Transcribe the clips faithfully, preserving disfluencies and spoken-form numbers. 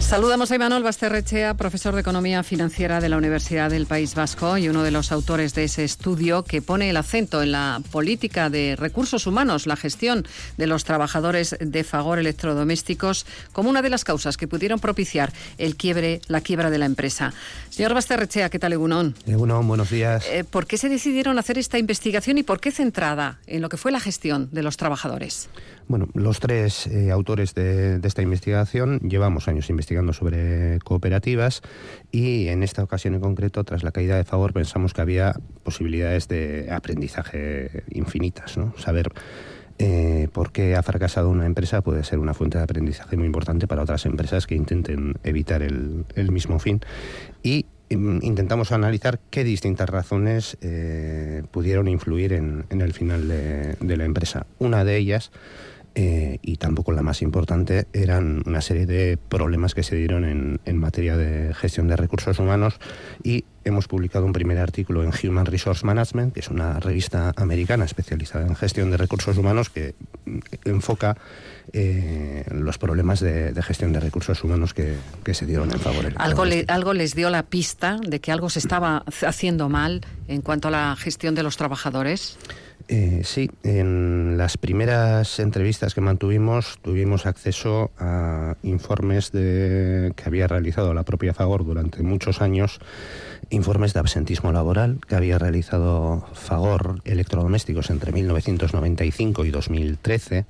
Saludamos a Imanol Basterrechea, profesor de Economía Financiera de la Universidad del País Vasco y uno de los autores de ese estudio que pone el acento en la política de recursos humanos, la gestión de los trabajadores de Fagor Electrodomésticos como una de las causas que pudieron propiciar el quiebre, la quiebra de la empresa. Señor Basterrechea, ¿qué tal, Egunon? Egunon, buenos días. Eh, ¿Por qué se decidieron hacer esta investigación y por qué centrada en lo que fue la gestión de los trabajadores? Bueno, los tres eh, autores de, de esta investigación llevamos años investigando sobre cooperativas y en esta ocasión en concreto, tras la caída de Fagor, pensamos que había posibilidades de aprendizaje infinitas, ¿no? Saber eh, por qué ha fracasado una empresa puede ser una fuente de aprendizaje muy importante para otras empresas que intenten evitar el, el mismo fin. Y intentamos analizar qué distintas razones eh, pudieron influir en, en el final de, de la empresa. Una de ellas, eh, y tampoco la más importante, eran una serie de problemas que se dieron en, en materia de gestión de recursos humanos, y hemos publicado un primer artículo en Human Resource Management, que es una revista americana especializada en gestión de recursos humanos que enfoca eh, los problemas de, de gestión de recursos humanos que, que se dieron en Fagor. ¿Algo, le, ¿Algo les dio la pista de que algo se estaba haciendo mal en cuanto a la gestión de los trabajadores? Eh, sí, en las primeras entrevistas que mantuvimos tuvimos acceso a informes de, que había realizado la propia Fagor durante muchos años, informes de absentismo laboral que había realizado Fagor Electrodomésticos entre mil novecientos noventa y cinco y dos mil trece,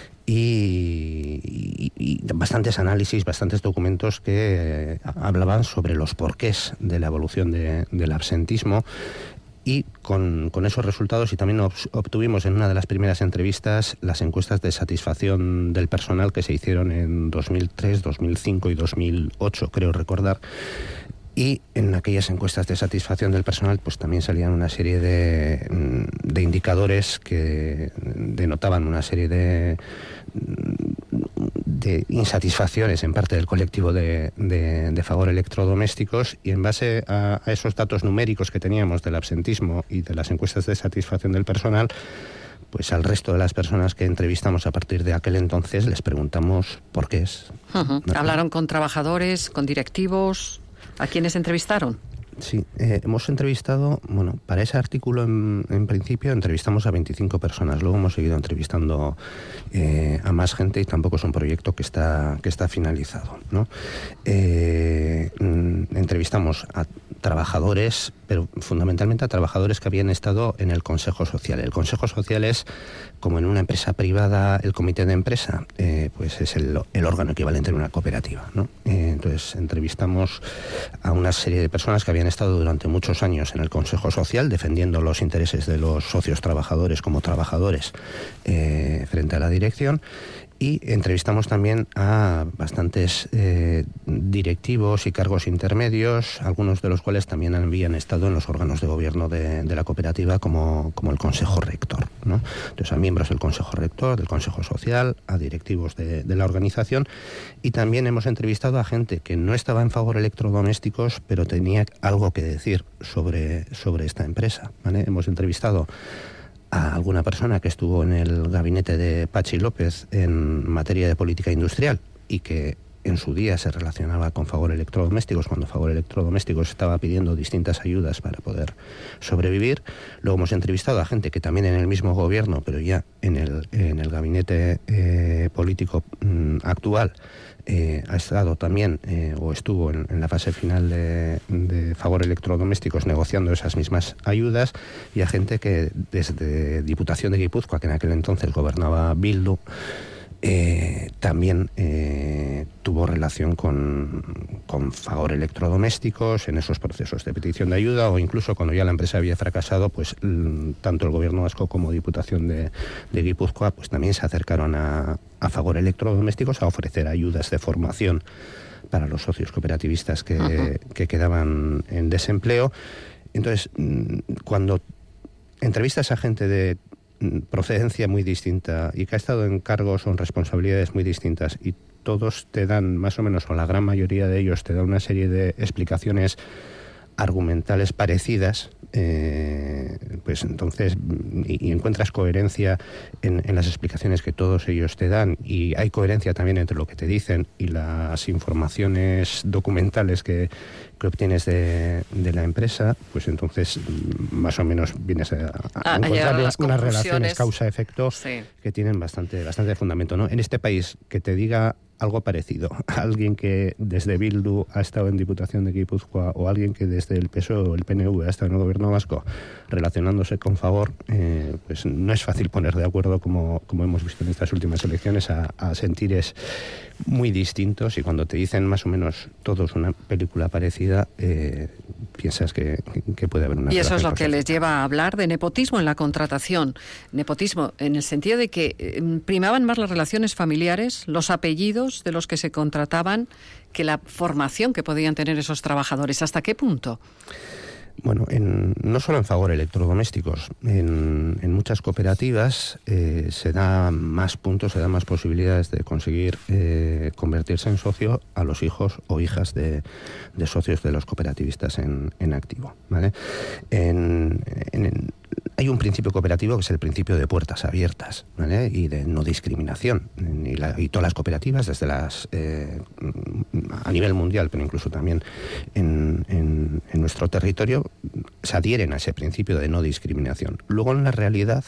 y, y, y bastantes análisis, bastantes documentos que hablaban sobre los porqués de la evolución de, del absentismo. Y con, con esos resultados, y también obtuvimos en una de las primeras entrevistas las encuestas de satisfacción del personal que se hicieron en dos mil tres, dos mil cinco y dos mil ocho, creo recordar. Y en aquellas encuestas de satisfacción del personal pues también salían una serie de, de indicadores que denotaban una serie de, de insatisfacciones en parte del colectivo de, de, de Fagor Electrodomésticos, y en base a, a esos datos numéricos que teníamos del absentismo y de las encuestas de satisfacción del personal, pues al resto de las personas que entrevistamos a partir de aquel entonces les preguntamos por qué es. Uh-huh. ¿No? ¿Hablaron con trabajadores, con directivos? ¿A quiénes entrevistaron? Sí, eh, hemos entrevistado, bueno, para ese artículo en, en principio entrevistamos a veinticinco personas, luego hemos seguido entrevistando eh, a más gente, y tampoco es un proyecto que está, que está finalizado, ¿no? Eh, entrevistamos a trabajadores, pero fundamentalmente a trabajadores que habían estado en el Consejo Social. El Consejo Social es, como en una empresa privada, el comité de empresa, eh, pues es el, el órgano equivalente en una cooperativa, ¿no? Eh, entonces entrevistamos a una serie de personas que habían estado durante muchos años en el Consejo Social defendiendo los intereses de los socios trabajadores como trabajadores eh, frente a la dirección. Y entrevistamos también a bastantes eh, directivos y cargos intermedios, algunos de los cuales también habían estado en los órganos de gobierno de, de la cooperativa, como, como el Consejo Rector, ¿no? Entonces, a miembros del Consejo Rector, del Consejo Social, a directivos de, de la organización, y también hemos entrevistado a gente que no estaba en Fagor Electrodomésticos, pero tenía algo que decir sobre, sobre esta empresa, ¿vale? Hemos entrevistado a alguna persona que estuvo en el gabinete de Patxi López en materia de política industrial y que en su día se relacionaba con Fagor Electrodomésticos cuando Fagor Electrodomésticos estaba pidiendo distintas ayudas para poder sobrevivir. Luego hemos entrevistado a gente que también en el mismo gobierno, pero ya en el, en el gabinete eh, político mm, actual, Eh, ha estado también, eh, o estuvo en, en la fase final de, de Fagor Electrodomésticos negociando esas mismas ayudas, y a gente que desde Diputación de Guipúzcoa, que en aquel entonces gobernaba Bildu, eh, también eh, tuvo relación con, con Fagor Electrodomésticos en esos procesos de petición de ayuda, o incluso cuando ya la empresa había fracasado, pues tanto el gobierno vasco como Diputación de, de Guipúzcoa pues también se acercaron a, a Fagor Electrodomésticos a ofrecer ayudas de formación para los socios cooperativistas que, uh-huh. que quedaban en desempleo. Entonces, cuando entrevistas a gente de procedencia muy distinta y que ha estado en cargos o en responsabilidades muy distintas, y todos te dan más o menos, o la gran mayoría de ellos te dan una serie de explicaciones argumentales parecidas, eh, pues entonces y, y encuentras coherencia en, en las explicaciones que todos ellos te dan, y hay coherencia también entre lo que te dicen y las informaciones documentales que, que obtienes de, de la empresa, pues entonces más o menos vienes a, a, a encontrar a unas, unas relaciones causa-efecto, sí, que tienen bastante, bastante fundamento, ¿no? En este país, que te diga algo parecido alguien que desde Bildu ha estado en Diputación de Guipúzcoa, o alguien que desde el P S O E o el P N V ha estado en el gobierno vasco relacionándose con Fagor, eh, pues no es fácil poner de acuerdo, como, como hemos visto en estas últimas elecciones, a, a sentires muy distintos, y cuando te dicen más o menos todos una película parecida, eh, piensas que, que puede haber una... Y eso es lo que les lleva a hablar de nepotismo en la contratación. Nepotismo en el sentido de que eh, primaban más las relaciones familiares, los apellidos de los que se contrataban, que la formación que podían tener esos trabajadores. ¿Hasta qué punto? Bueno, en, no solo en Fagor Electrodomésticos, en, en muchas cooperativas eh, se da más puntos, se da más posibilidades de conseguir eh, convertirse en socio a los hijos o hijas de, de socios de los cooperativistas en, en activo, ¿vale? En, en, hay un principio cooperativo que es el principio de puertas abiertas, ¿vale? Y de no discriminación. Y, la, y todas las cooperativas, desde las eh, a nivel mundial, pero incluso también en, en, en nuestro territorio, se adhieren a ese principio de no discriminación. Luego, en la realidad,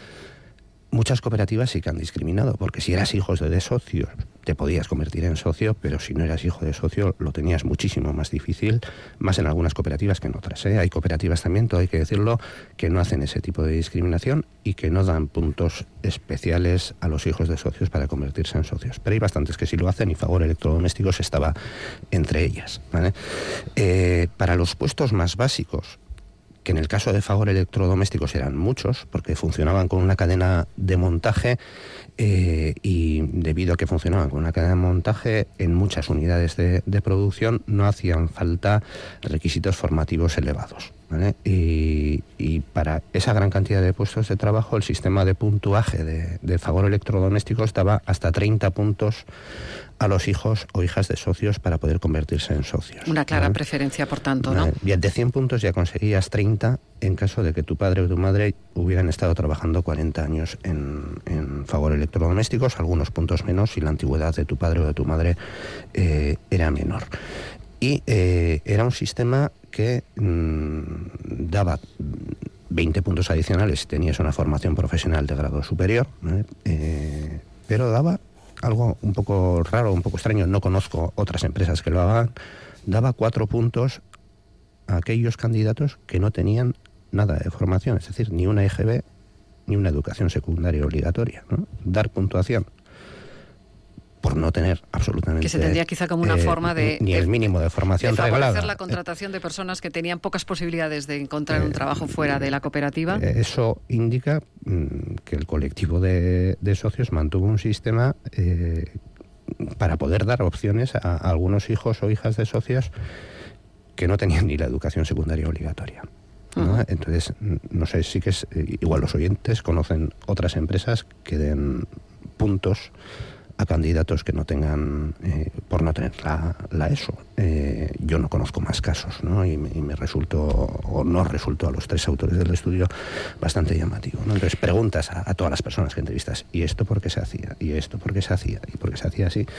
muchas cooperativas sí que han discriminado, porque si eras hijo de socios te podías convertir en socio, pero si no eras hijo de socio lo tenías muchísimo más difícil, más en algunas cooperativas que en otras, ¿eh? Hay cooperativas también, todo hay que decirlo, que no hacen ese tipo de discriminación y que no dan puntos especiales a los hijos de socios para convertirse en socios. Pero hay bastantes que sí lo hacen, y Fagor Electrodomésticos estaba entre ellas, ¿vale? Eh, para los puestos más básicos, que en el caso de Fagor Electrodomésticos eran muchos, porque funcionaban con una cadena de montaje, eh, y debido a que funcionaban con una cadena de montaje en muchas unidades de, de producción, no hacían falta requisitos formativos elevados, ¿vale? Y, y para esa gran cantidad de puestos de trabajo, el sistema de puntuaje de, de Fagor Electrodomésticos daba hasta treinta puntos a los hijos o hijas de socios para poder convertirse en socios. Una clara, ¿vale?, preferencia, por tanto, ¿no? Bien, de cien puntos ya conseguías treinta en caso de que tu padre o tu madre hubieran estado trabajando cuarenta años en, en Fagor Electrodomésticos, algunos puntos menos si la antigüedad de tu padre o de tu madre eh, era menor. Y eh, era un sistema que mmm, daba veinte puntos adicionales si tenías una formación profesional de grado superior, ¿eh? Eh, pero daba algo un poco raro, un poco extraño, no conozco otras empresas que lo hagan, daba cuatro puntos a aquellos candidatos que no tenían nada de formación, es decir, ni una E G B ni una educación secundaria obligatoria, ¿no? Dar puntuación por no tener absolutamente... Que se tendría quizá como una eh, forma de... Ni el mínimo de formación de reglada. favorecer la contratación de personas que tenían pocas posibilidades de encontrar eh, un trabajo fuera de la cooperativa. Eso indica mmm, que el colectivo de, de socios mantuvo un sistema eh, para poder dar opciones a, a algunos hijos o hijas de socios que no tenían ni la educación secundaria obligatoria, ¿no? Uh-huh. Entonces, no sé, sí que es... Igual los oyentes conocen otras empresas que den puntos a candidatos que no tengan, eh, por no tener la, la ESO. Eh, yo no conozco más casos, ¿no? Y me, y me resultó, o no resultó a los tres autores del estudio, bastante llamativo, ¿no? Entonces preguntas a, a todas las personas que entrevistas, ¿y esto por qué se hacía? ¿Y esto por qué se hacía? ¿Y por qué se hacía así?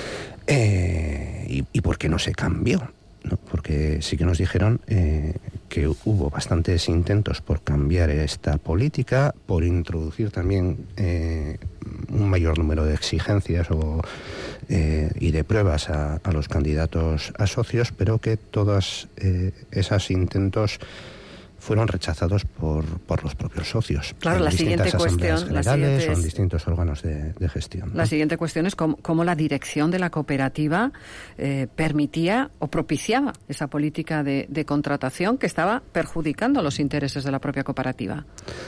Eh, y, ¿Y por qué no se cambió? ¿No? Porque sí que nos dijeron eh, que hubo bastantes intentos por cambiar esta política, por introducir también eh, un mayor número de exigencias o, eh, y de pruebas a, a los candidatos a socios, pero que todos eh, esos intentos fueron rechazados por, por los propios socios. Claro, la siguiente cuestión... La siguiente son es, distintos órganos de, de gestión, ¿no? La siguiente cuestión es cómo, cómo la dirección de la cooperativa eh, permitía o propiciaba esa política de, de contratación que estaba perjudicando los intereses de la propia cooperativa.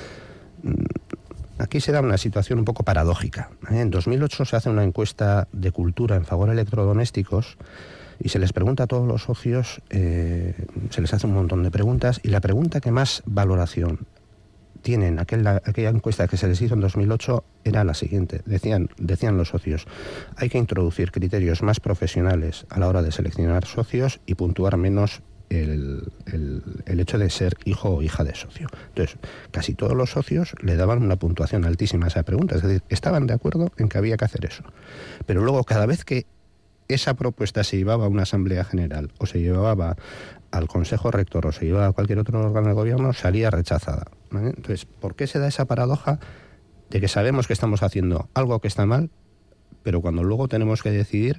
Aquí se da una situación un poco paradójica, ¿eh? En dos mil ocho se hace una encuesta de cultura en Fagor Electrodomésticos y se les pregunta a todos los socios, eh, se les hace un montón de preguntas, y la pregunta que más valoración tiene en aquel, aquella encuesta que se les hizo en dos mil ocho era la siguiente. Decían, decían los socios, hay que introducir criterios más profesionales a la hora de seleccionar socios y puntuar menos el, el, el hecho de ser hijo o hija de socio. Entonces, casi todos los socios le daban una puntuación altísima a esa pregunta, es decir, estaban de acuerdo en que había que hacer eso. Pero luego, cada vez que esa propuesta se llevaba a una asamblea general o se llevaba al consejo rector o se llevaba a cualquier otro órgano de gobierno, salía rechazada, ¿vale? Entonces, ¿por qué se da esa paradoja de que sabemos que estamos haciendo algo que está mal, pero cuando luego tenemos que decidir,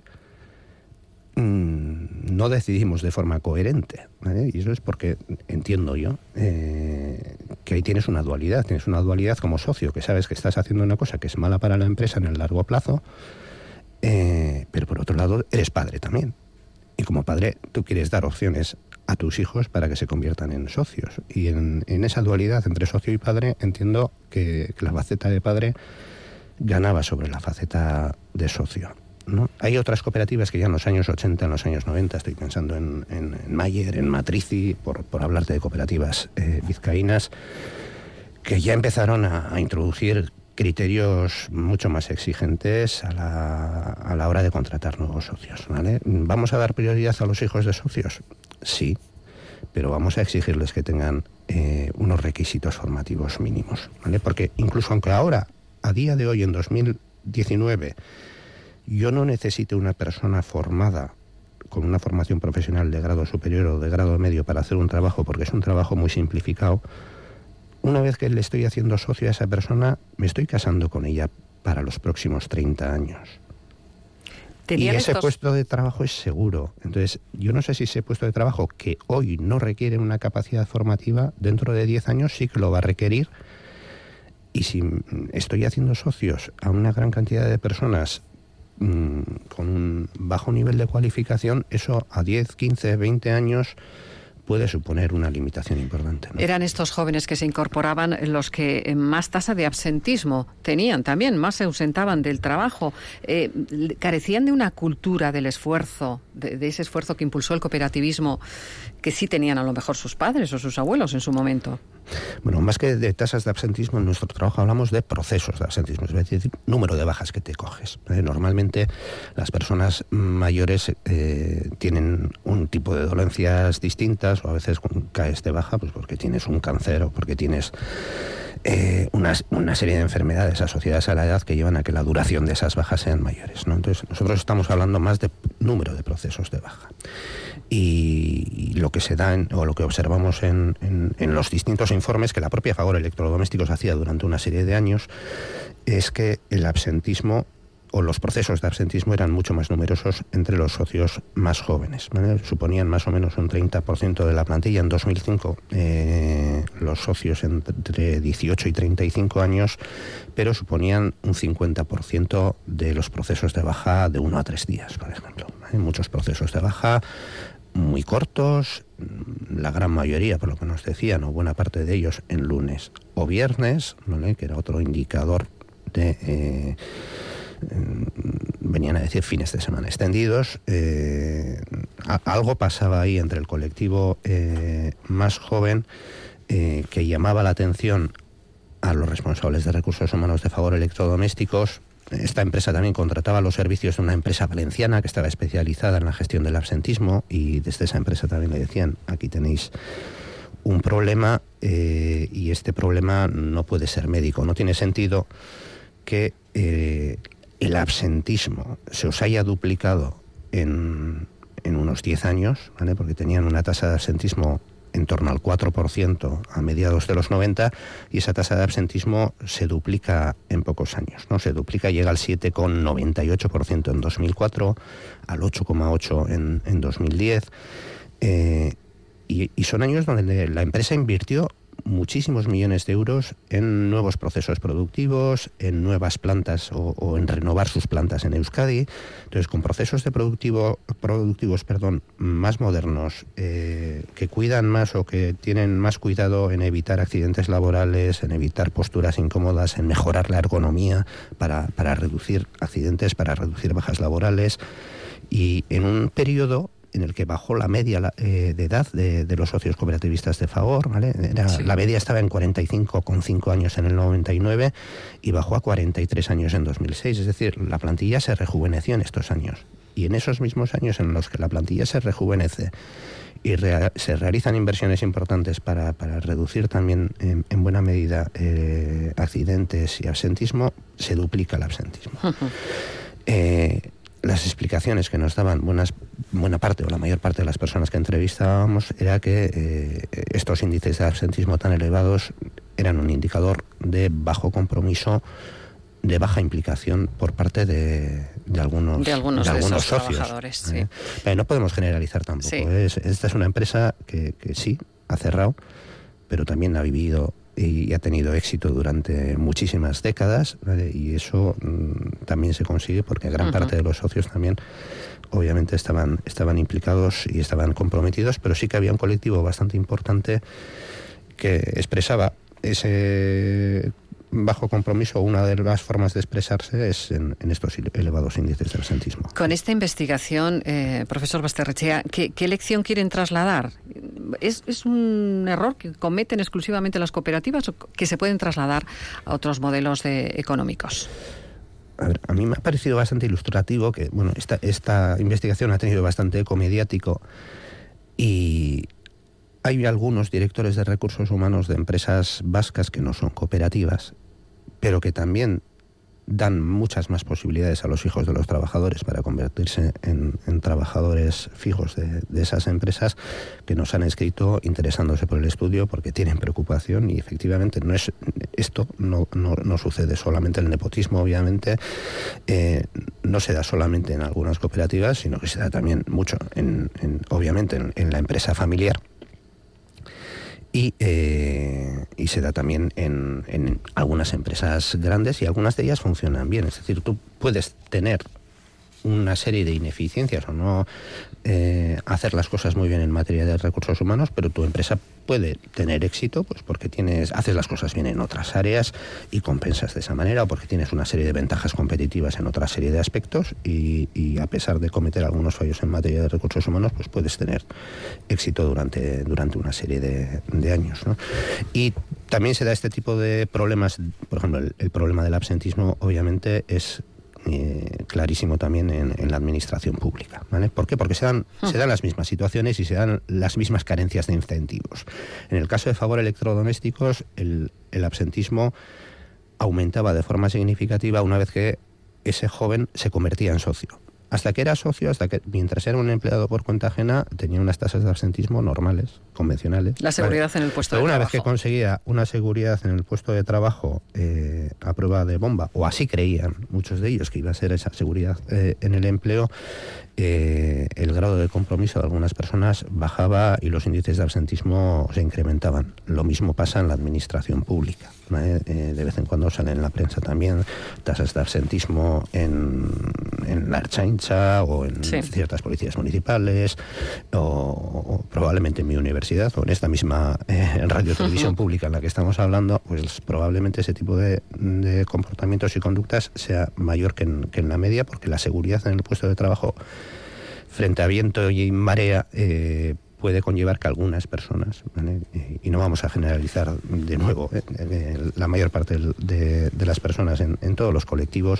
mmm, no decidimos de forma coherente, ¿vale? Y eso es porque entiendo yo eh, que ahí tienes una dualidad, tienes una dualidad como socio, que sabes que estás haciendo una cosa que es mala para la empresa en el largo plazo, eh, pero por otro lado eres padre también. Y como padre tú quieres dar opciones a tus hijos para que se conviertan en socios. Y en, en esa dualidad entre socio y padre entiendo que, que la faceta de padre ganaba sobre la faceta de socio, ¿no? Hay otras cooperativas que ya en los años ochenta, en los años noventa, estoy pensando en, en, en Mayer, en Matrici, por, por hablarte de cooperativas eh, vizcaínas, que ya empezaron a, a introducir criterios mucho más exigentes a la, a la hora de contratar nuevos socios, ¿vale? ¿Vamos a dar prioridad a los hijos de socios? Sí, pero vamos a exigirles que tengan eh, unos requisitos formativos mínimos, ¿vale? Porque incluso aunque ahora, a día de hoy, en dos mil diecinueve, yo no necesite una persona formada con una formación profesional de grado superior o de grado medio para hacer un trabajo, porque es un trabajo muy simplificado, una vez que le estoy haciendo socio a esa persona, me estoy casando con ella para los próximos treinta años. Y ese estos... puesto de trabajo es seguro. Entonces, yo no sé si ese puesto de trabajo, que hoy no requiere una capacidad formativa, dentro de diez años sí que lo va a requerir. Y si estoy haciendo socios a una gran cantidad de personas mmm, con un bajo nivel de cualificación, eso a diez, quince, veinte años puede suponer una limitación importante, ¿no? Eran estos jóvenes que se incorporaban los que más tasa de absentismo tenían también, más se ausentaban del trabajo. Eh, carecían de una cultura del esfuerzo, de, de ese esfuerzo que impulsó el cooperativismo, que sí tenían a lo mejor sus padres o sus abuelos en su momento. Bueno, más que de tasas de absentismo, en nuestro trabajo hablamos de procesos de absentismo, es decir, número de bajas que te coges. ¿eh? Normalmente las personas mayores eh, tienen un tipo de dolencias distintas, o a veces caes de baja pues porque tienes un cáncer o porque tienes eh, una, una serie de enfermedades asociadas a la edad que llevan a que la duración de esas bajas sean mayores, ¿no? Entonces nosotros estamos hablando más de número de procesos de baja. Y, y lo que se da en, o lo que observamos en, en, en los distintos informes que la propia Fagor Electrodomésticos hacía durante una serie de años es que el absentismo o los procesos de absentismo eran mucho más numerosos entre los socios más jóvenes, ¿vale? Suponían más o menos un treinta por ciento de la plantilla. En dos mil cinco eh, los socios entre dieciocho y treinta y cinco años, pero suponían un cincuenta por ciento de los procesos de baja de uno a tres días, por ejemplo. Hay muchos procesos de baja muy cortos, la gran mayoría, por lo que nos decían, o buena parte de ellos en lunes o viernes, ¿vale? Que era otro indicador de... Eh, venían a decir fines de semana extendidos. Eh, a, algo pasaba ahí entre el colectivo eh, más joven eh, que llamaba la atención a los responsables de recursos humanos de Fagor Electrodomésticos. Esta empresa también contrataba los servicios de una empresa valenciana que estaba especializada en la gestión del absentismo, y desde esa empresa también le decían: aquí tenéis un problema eh, y este problema no puede ser médico. No tiene sentido que eh, el absentismo se os haya duplicado en, en unos diez años, ¿vale? Porque tenían una tasa de absentismo en torno al cuatro por ciento a mediados de los noventa, y esa tasa de absentismo se duplica en pocos años, ¿no? Se duplica, llega al siete coma noventa y ocho por ciento en dos mil cuatro, al ocho coma ocho por ciento en, en dos mil diez, eh, y, y son años donde la empresa invirtió muchísimos millones de euros en nuevos procesos productivos, en nuevas plantas o, o en renovar sus plantas en Euskadi. Entonces, con procesos de productivo, productivos perdón, más modernos, eh, que cuidan más o que tienen más cuidado en evitar accidentes laborales, en evitar posturas incómodas, en mejorar la ergonomía para, para reducir accidentes, para reducir bajas laborales, y en un periodo en el que bajó la media eh, de edad de, de los socios cooperativistas de Fagor, ¿vale? Era, sí. La media estaba en cuarenta y cinco coma cinco años en el noventa y nueve y bajó a cuarenta y tres años en dos mil seis. Es decir, la plantilla se rejuveneció en estos años. Y en esos mismos años en los que la plantilla se rejuvenece y rea- se realizan inversiones importantes para, para reducir también en, en buena medida eh, accidentes y absentismo, se duplica el absentismo. Uh-huh. Eh, las explicaciones que nos daban buenas, buena parte o la mayor parte de las personas que entrevistábamos era que eh, estos índices de absentismo tan elevados eran un indicador de bajo compromiso, de baja implicación por parte de, de algunos, de algunos, de algunos de socios. Trabajadores, sí. ¿eh? Pero no podemos generalizar tampoco. Sí. Es, esta es una empresa que, que sí ha cerrado, pero también ha vivido y ha tenido éxito durante muchísimas décadas, ¿vale? Y eso mmm, también se consigue porque gran uh-huh. parte de los socios también obviamente estaban, estaban implicados y estaban comprometidos, pero sí que había un colectivo bastante importante que expresaba ese bajo compromiso. Una de las formas de expresarse es en, en estos elevados índices de absentismo. Con esta investigación, eh, profesor Basterrechea, ¿qué, ¿qué lección quieren trasladar? ¿Es, ¿Es un error que cometen exclusivamente las cooperativas o que se pueden trasladar a otros modelos de, económicos? A ver, a mí me ha parecido bastante ilustrativo que, bueno, esta, esta investigación ha tenido bastante eco mediático y hay algunos directores de recursos humanos de empresas vascas que no son cooperativas, pero que también dan muchas más posibilidades a los hijos de los trabajadores para convertirse en, en trabajadores fijos de, de esas empresas, que nos han escrito interesándose por el estudio porque tienen preocupación y efectivamente no es esto no, no, no sucede solamente el nepotismo, obviamente eh, no se da solamente en algunas cooperativas, sino que se da también mucho en, en obviamente en, en la empresa familiar. Y, eh, y se da también en, en algunas empresas grandes y algunas de ellas funcionan bien. Es decir, tú puedes tener una serie de ineficiencias o no eh, hacer las cosas muy bien en materia de recursos humanos, pero tu empresa puede tener éxito pues porque tienes haces las cosas bien en otras áreas y compensas de esa manera, o porque tienes una serie de ventajas competitivas en otra serie de aspectos y, y a pesar de cometer algunos fallos en materia de recursos humanos, pues puedes tener éxito durante, durante una serie de, de años, ¿no? Y también se da este tipo de problemas, por ejemplo, el, el problema del absentismo obviamente es Eh, clarísimo también en, en la administración pública, ¿vale? ¿Por qué? Porque se dan, uh-huh. se dan las mismas situaciones y se dan las mismas carencias de incentivos. En el caso de Fagor Electrodomésticos, el, el absentismo aumentaba de forma significativa una vez que ese joven se convertía en socio. Hasta que era socio, hasta que mientras era un empleado por cuenta ajena, tenía unas tasas de absentismo normales, convencionales. La seguridad ¿vale? en el puesto Pero de una trabajo. Vez que conseguía una seguridad en el puesto de trabajo eh, a prueba de bomba, o así creían muchos de ellos que iba a ser esa seguridad eh, en el empleo, eh, el grado de compromiso de algunas personas bajaba y los índices de absentismo se incrementaban. Lo mismo pasa en la administración pública, ¿vale? Eh, de vez en cuando sale en la prensa también tasas de absentismo en, en la Ertzaintza o en sí. ciertas policías municipales o, o probablemente en mi universidad o en esta misma eh, radio televisión uh-huh. pública en la que estamos hablando, pues probablemente ese tipo de, de comportamientos y conductas sea mayor que en, que en la media, porque la seguridad en el puesto de trabajo frente a viento y marea eh, puede conllevar que algunas personas, ¿vale? y no vamos a generalizar de nuevo, ¿eh? Eh, la mayor parte de, de las personas en, en todos los colectivos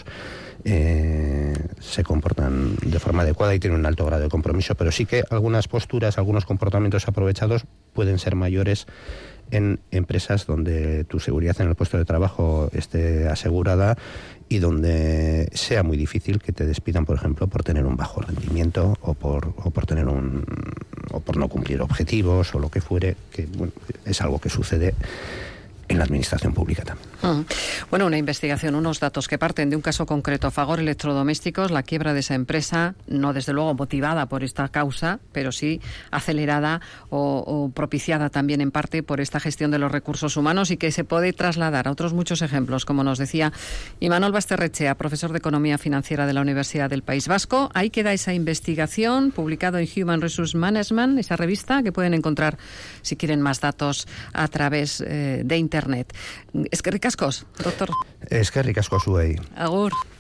eh, se comportan de forma adecuada y tienen un alto grado de compromiso, pero sí que algunas posturas, algunos comportamientos aprovechados pueden ser mayores en empresas donde tu seguridad en el puesto de trabajo esté asegurada y donde sea muy difícil que te despidan, por ejemplo, por tener un bajo rendimiento o por o por tener un o por no cumplir objetivos o lo que fuere, que bueno, es algo que sucede en la administración pública también. Uh-huh. Bueno, una investigación, unos datos que parten de un caso concreto, Fagor Electrodomésticos, la quiebra de esa empresa, no desde luego motivada por esta causa, pero sí acelerada o, o propiciada también en parte por esta gestión de los recursos humanos y que se puede trasladar a otros muchos ejemplos, como nos decía Imanol Basterrechea, profesor de Economía Financiera de la Universidad del País Vasco. Ahí queda esa investigación, publicado en Human Resource Management, esa revista que pueden encontrar si quieren más datos a través eh, de Internet. Internet. Eskerrik asko, doctor. Eskerrik asko zuei. Agur.